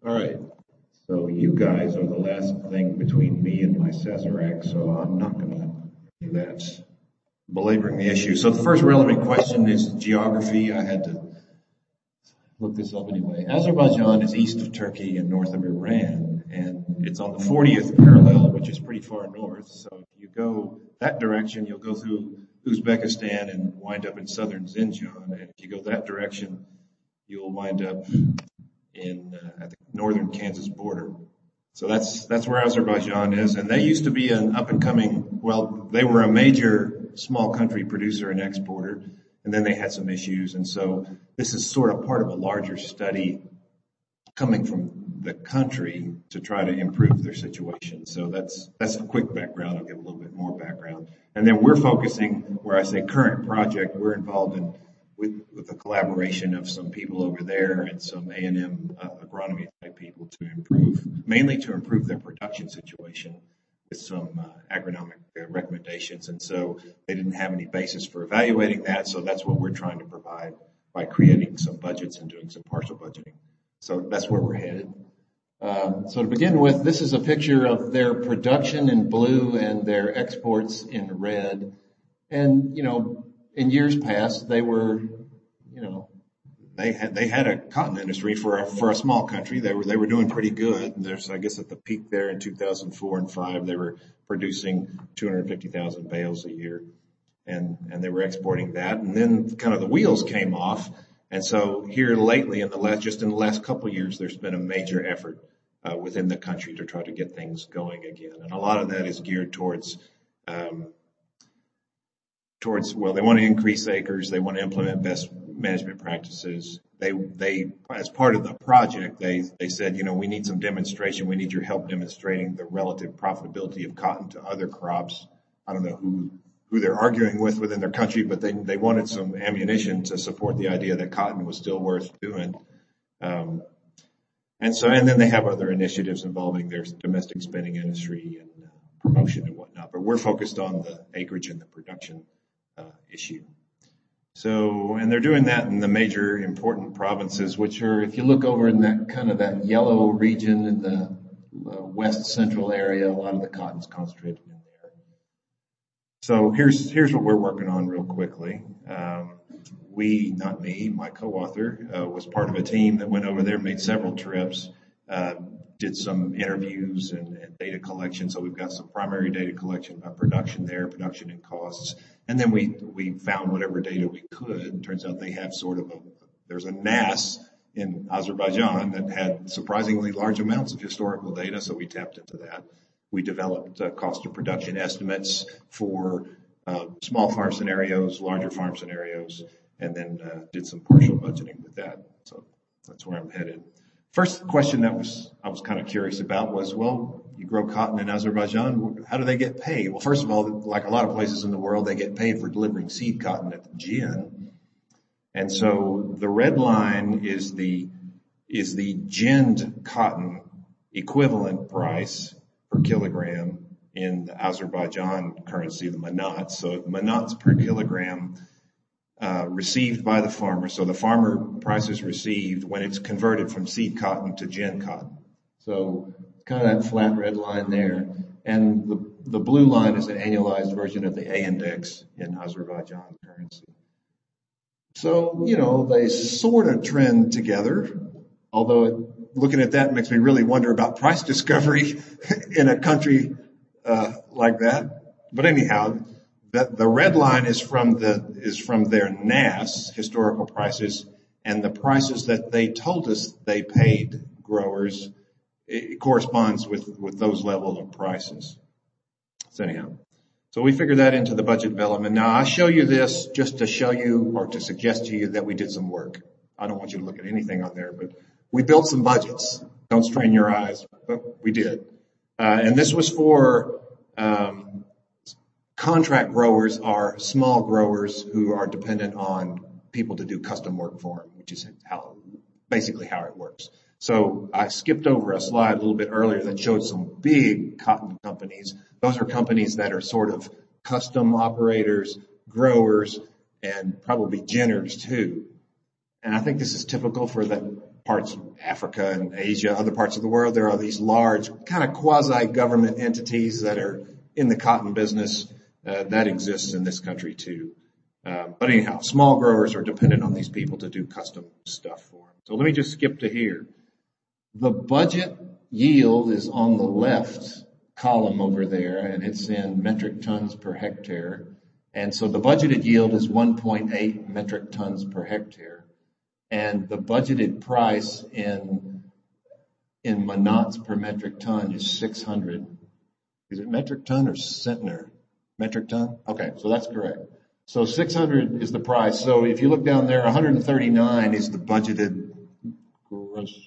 All right. So you guys are the last thing between me and my Sazerac, so I'm not going to do that. Belaboring the issue. So the first relevant question is geography. I had to look this up anyway. Azerbaijan is east of Turkey and north of Iran, and it's on the 40th parallel, which is pretty far north. So if you go that direction, you'll go through Uzbekistan and wind up in southern Xinjiang. And if you go that direction, you'll wind up in at the northern Kansas border. So that's where Azerbaijan is, and they used to be an up and coming. Well, they were a major small country producer and exporter, and then they had some issues, and so this is sort of part of a larger study coming from the country to try to improve their situation. So that's a quick background. I'll give a little bit more background, and then we're focusing where I say current project. We're involved in with the collaboration of some people over there and some A&M agronomy type people mainly to improve their production situation with some agronomic recommendations. And so they didn't have any basis for evaluating that. So that's what we're trying to provide by creating some budgets and doing some partial budgeting. So that's where we're headed. So to begin with, this is a picture of their production in blue and their exports in red. And, in years past, they were, they had a cotton industry for a small country. They were doing pretty good. There's, I guess, at the peak there in 2004 and 5, they were producing 250,000 bales a year, and they were exporting that. And then kind of the wheels came off. And so here lately, in the last couple of years, there's been a major effort within the country to try to get things going again. And a lot of that is geared towards well, they want to increase acres, they want to implement best management practices. They as part of the project, they said, we need some demonstration. We need your help demonstrating the relative profitability of cotton to other crops. I don't know who they're arguing with within their country, but they wanted some ammunition to support the idea that cotton was still worth doing. And then they have other initiatives involving their domestic spinning industry and promotion and whatnot. But we're focused on the acreage and the production issue. So, and they're doing that in the major important provinces, which are, if you look over in that kind of that yellow region in the west central area, a lot of the cotton's concentrated in there. So here's what we're working on real quickly. Not me, my co-author, was part of a team that went over there, made several trips, did some interviews and data collection. So we've got some primary data collection about production there, production and costs. And then we found whatever data we could. It turns out they have there's a NAS in Azerbaijan that had surprisingly large amounts of historical data. So we tapped into that. We developed cost of production estimates for small farm scenarios, larger farm scenarios, and then did some partial budgeting with that. So that's where I'm headed. First question I was kind of curious about was, well, you grow cotton in Azerbaijan. How do they get paid? Well, first of all, like a lot of places in the world, they get paid for delivering seed cotton at the gin. And so the red line is the ginned cotton equivalent price per kilogram in the Azerbaijan currency, the manat. So manats per kilogram received by the farmer. So the farmer price is received when it's converted from seed cotton to gin cotton. So kind of that flat red line there. And the blue line is an annualized version of the A index in Azerbaijan currency. So, they sort of trend together, although looking at that makes me really wonder about price discovery in a country like that. But anyhow, the red line is from their NAS, historical prices, and the prices that they told us they paid growers, it corresponds with those level of prices. So anyhow, so we figured that into the budget development. Now I show you this just to show you or to suggest to you that we did some work. I don't want you to look at anything on there, but we built some budgets. Don't strain your eyes, but we did. And this was for contract growers are small growers who are dependent on people to do custom work for them, which is basically how it works. So I skipped over a slide a little bit earlier that showed some big cotton companies. Those are companies that are sort of custom operators, growers, and probably ginners too. And I think this is typical for the parts of Africa and Asia, other parts of the world, there are these large kind of quasi-government entities that are in the cotton business. That exists in this country too. But anyhow, small growers are dependent on these people to do custom stuff for them. So let me just skip to here. The budget yield is on the left column over there, and it's in metric tons per hectare. And so the budgeted yield is 1.8 metric tons per hectare. And the budgeted price in manats per metric ton is 600. Is it metric ton or centner? Metric ton? Okay, so that's correct. So 600 is the price. So if you look down there, 139 is the budgeted gross.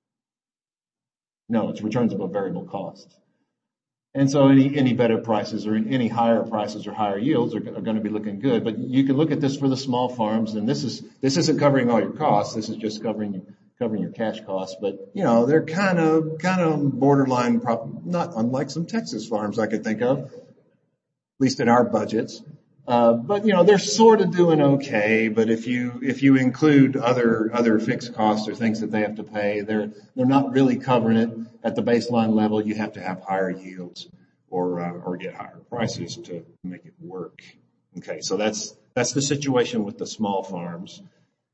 No, it's returns above variable cost. And so any better prices or any higher prices or higher yields are going to be looking good. But you can look at this for the small farms, and this isn't covering all your costs. This is just covering your cash costs. But they're kind of borderline, not unlike some Texas farms I could think of, at least in our budgets. But they're sort of doing okay. But if you include other fixed costs or things that they have to pay, they're not really covering it at the baseline level. You have to have higher yields or get higher prices to make it work. Okay, so that's the situation with the small farms.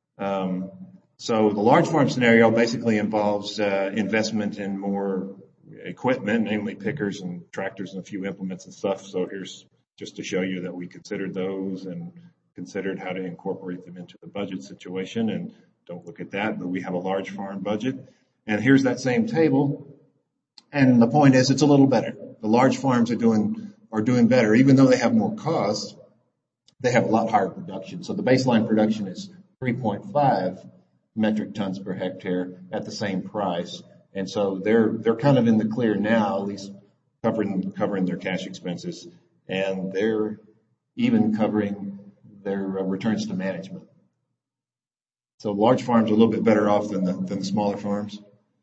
So the large farm scenario basically involves investment in more equipment, namely pickers and tractors and a few implements and stuff. So here's just to show you that we considered those and considered how to incorporate them into the budget situation. And don't look at that, but we have a large farm budget. And here's that same table. And the point is, it's a little better. The large farms are doing better. Even though they have more costs, they have a lot higher production. So the baseline production is 3.5 metric tons per hectare at the same price. And so they're kind of in the clear now, at least covering their cash expenses. And they're even covering their returns to management. So large farms are a little bit better off than the smaller farms.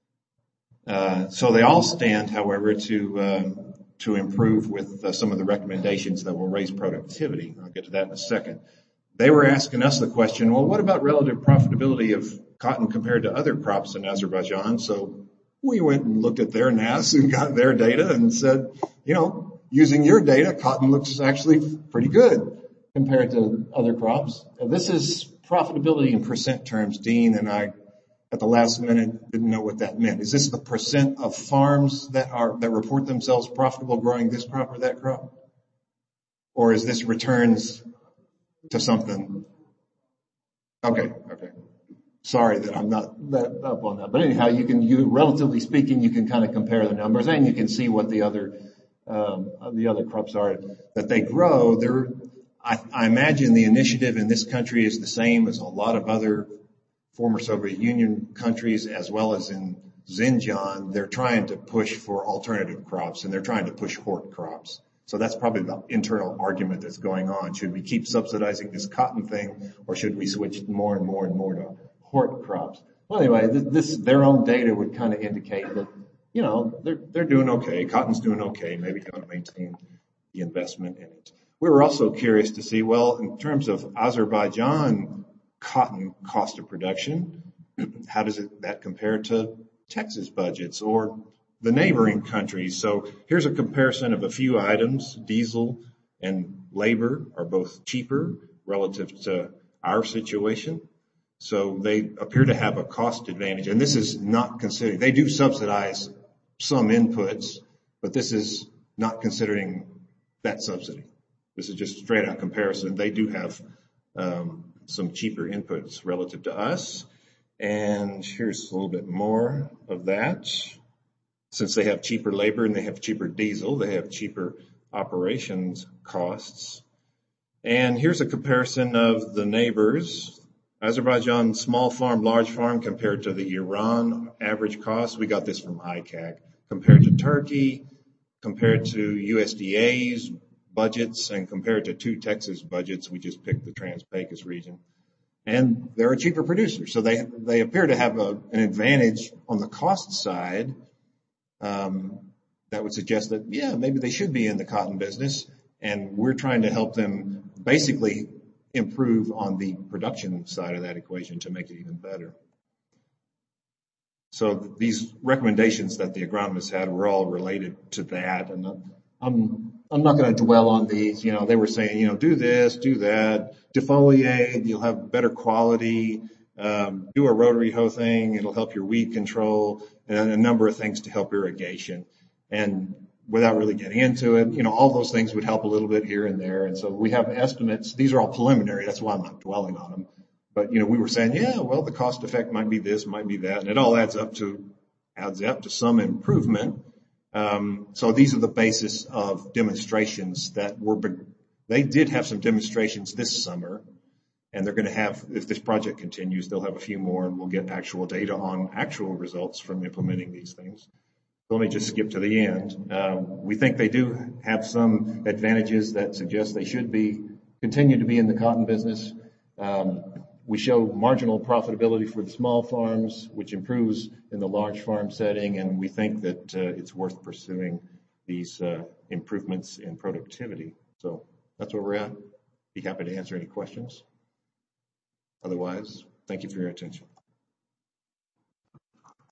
So they all stand, however, to improve with some of the recommendations that will raise productivity. I'll get to that in a second. They were asking us the question, well, what about relative profitability of cotton compared to other crops in Azerbaijan? So we went and looked at their NAS and got their data and said, using your data, cotton looks actually pretty good compared to other crops. This is profitability in percent terms. Dean and I, at the last minute, didn't know what that meant. Is this the percent of farms that report themselves profitable growing this crop or that crop? Or is this returns to something? Okay. Sorry that I'm not that up on that. But anyhow, relatively speaking, you can kind of compare the numbers and you can see what the other crops are that they grow. I imagine the initiative in this country is the same as a lot of other former Soviet Union countries, as well as in Xinjiang. They're trying to push for alternative crops, and they're trying to push hort crops. So that's probably the internal argument that's going on. Should we keep subsidizing this cotton thing, or should we switch more and more and more to hort crops? Well, anyway, their own data would kind of indicate that, they're doing okay. Cotton's doing okay. Maybe you want to maintain the investment in it. We were also curious to see, well, in terms of Azerbaijan cotton cost of production, how does that compare to Texas budgets or the neighboring countries? So here's a comparison of a few items. Diesel and labor are both cheaper relative to our situation. So they appear to have a cost advantage. And this is not considering, they do subsidize some inputs, but this is not considering that subsidy. This is just straight out comparison. They do have some cheaper inputs relative to us. And here's a little bit more of that. Since they have cheaper labor and they have cheaper diesel, they have cheaper operations costs. And here's a comparison of the neighbors. Azerbaijan small farm, large farm compared to the Iran average cost. We got this from ICAC. Compared to Turkey, compared to USDA's budgets, and compared to 2 Texas budgets. We just picked the Trans-Pecos region. And they're a cheaper producer. So they appear to have an advantage on the cost side that would suggest that, maybe they should be in the cotton business. And we're trying to help them basically improve on the production side of that equation to make it even better. So these recommendations that the agronomists had were all related to that. And I'm not going to dwell on these. They were saying, do this, do that, defoliate, you'll have better quality, do a rotary hoe thing, it'll help your weed control, and a number of things to help irrigation. And without really getting into it, all those things would help a little bit here and there. And so we have estimates. These are all preliminary. That's why I'm not dwelling on them. But, we were saying, the cost effect might be this, might be that, and it all adds up to some improvement. So these are the basis of demonstrations they did have some demonstrations this summer, and they're going to have, if this project continues, they'll have a few more, and we'll get actual data on actual results from implementing these things. So let me just skip to the end. We think they do have some advantages that suggest they should continue to be in the cotton business. We show marginal profitability for the small farms, which improves in the large farm setting, and we think that it's worth pursuing these improvements in productivity. So that's where we're at. Be happy to answer any questions. Otherwise, thank you for your attention.